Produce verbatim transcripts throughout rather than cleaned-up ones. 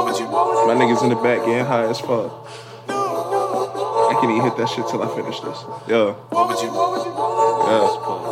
My niggas in the back getting high as fuck. I can't even hit that shit till I finish this. Yeah. Yeah.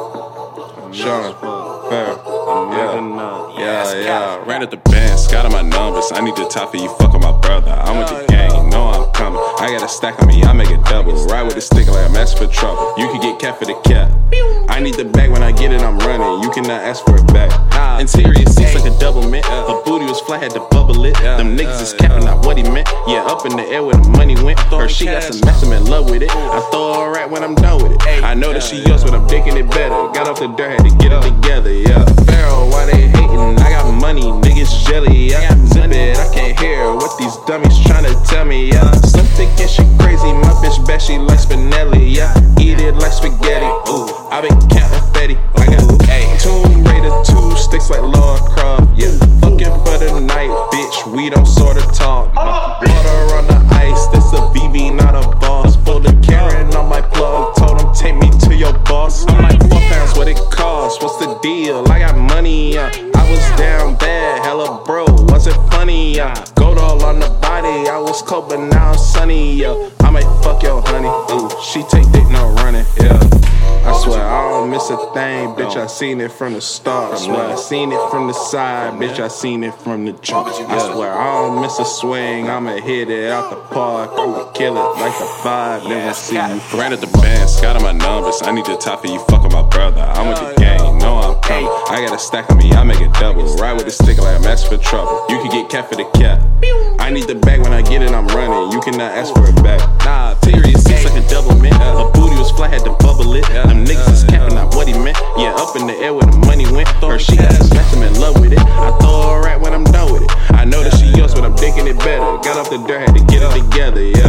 Sean. Fair. Yeah. Yeah, yeah. Ran at the band, Scott on my numbers. I need to top for you, fuck with my brother. I'm with the gang, know I'm coming. I got a stack on me, I make it double. Ride with a stick like I'm asking for trouble. You can get cat for the cap. I need the bag when I get it, I'm running. You cannot ask for it back. Interior seats like a double mint. Her booty was flat, had to bubble it. Them niggas is capping out what he meant. Yeah, up in the air where the money went. Her she got some mess, I'm in love with it. I throw her right when I'm done with it. I know that she yours, but I'm thinking it better. Got off the dirt, had to get it together. Yeah. Pharaoh, why they hating? I got money, niggas jelly. I got zip it, I can't hear what these dummies tryna tell me. Yeah. Slim thick and she crazy. My bitch bet she like Spinelli. Yeah. Eat it like spaghetti. Ooh, I been counting fatty. I got a Tomb Raider, two sticks like Lord Croft. Yeah. Fucking for the night, bitch. We don't sorta talk. Water on the ice. This a B B, not a boss. Pulled a Karen on my plug. Told him take me to your boss. I'm like four pounds, what it costs? What's the deal? I got money. Uh, I was down bad, hella bro. Was it funny? Uh, gold all on the body. I was cold, but now I'm sunny. Uh, I might fuck your honey. Ooh, she take dick, no running. Yeah. I swear I don't miss a thing, bitch. I seen it from the start. I swear I seen it from the side, bitch. I seen it from the jump. I swear I don't miss a swing. I'ma hit it out the park. I'ma kill it like a five. Never see you. Ran at the band, Scott on my numbers. I need to top for you, fuck with my brother. I'm with the gang, know I'm coming. I got a stack on me, I make it double. Ride with a stick like I'm asking for trouble. You can get cat for the cap. I need the bag when I get it, I'm running. You cannot ask for it back. Nah, interior seats like a double mint. Her booty was flat, had to bubble it. Them niggas is capping out what he meant. Yeah, up in the air where the money went. Her she got some mess, I'm in love with it. I throw her right when I'm done with it. I know that she yours, but I'm thinking it better. Got off the dirt, had to get it together. Yeah.